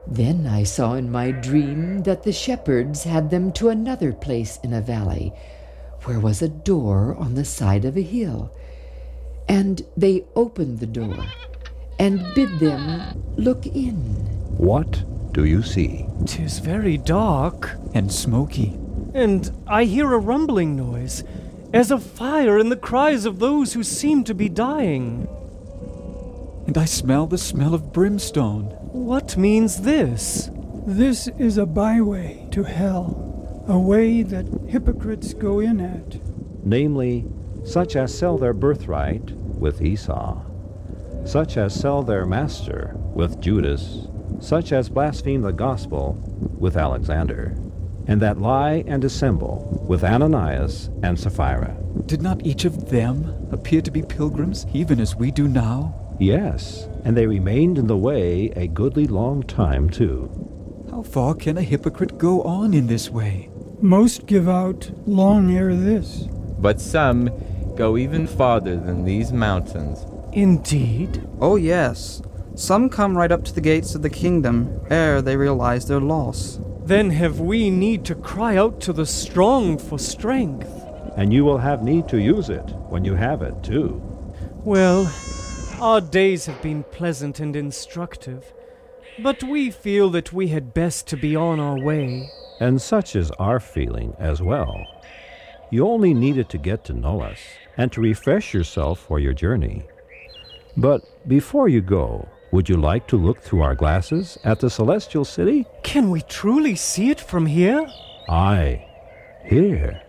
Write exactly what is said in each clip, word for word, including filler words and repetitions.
Then I saw in my dream that the shepherds had them to another place in a valley, where was a door on the side of a hill. And they opened the door, and bid them look in. What do you see? 'Tis very dark, and smoky, and I hear a rumbling noise, as of fire and the cries of those who seem to be dying. and I smell the smell of brimstone. What means this? This is a byway to hell, a way that hypocrites go in at. Namely, such as sell their birthright with Esau, such as sell their master with Judas, such as blaspheme the gospel with Alexander, and that lie and dissemble with Ananias and Sapphira. Did not each of them appear to be pilgrims, even as we do now? Yes, and they remained in the way a goodly long time too. How far can a hypocrite go on in this way? Most give out long ere this. But some go even farther than these mountains. Indeed? Oh yes, some come right up to the gates of the kingdom ere they realize their loss. Then have we need to cry out to the strong for strength. And you will have need to use it when you have it too. Well, our days have been pleasant and instructive, but we feel that we had best to be on our way. And such is our feeling as well. You only needed to get to know us and to refresh yourself for your journey. But before you go, would you like to look through our glasses at the celestial city? Can we truly see it from here? Aye, here.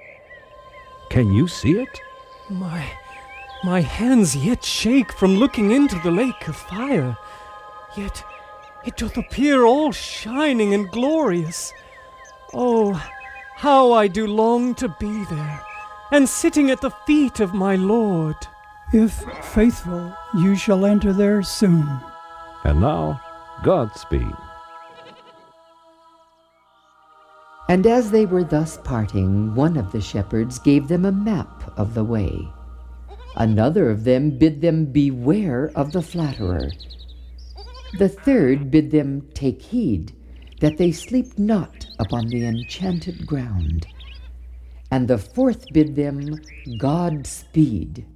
Can you see it? My, my hands yet shake from looking into the lake of fire. Yet it doth appear all shining and glorious. Oh, how I do long to be there, and sitting at the feet of my Lord. If faithful, you shall enter there soon. And now, Godspeed. And as they were thus parting, one of the shepherds gave them a map of the way. Another of them bid them beware of the flatterer. The third bid them take heed that they sleep not upon the enchanted ground. And the fourth bid them Godspeed.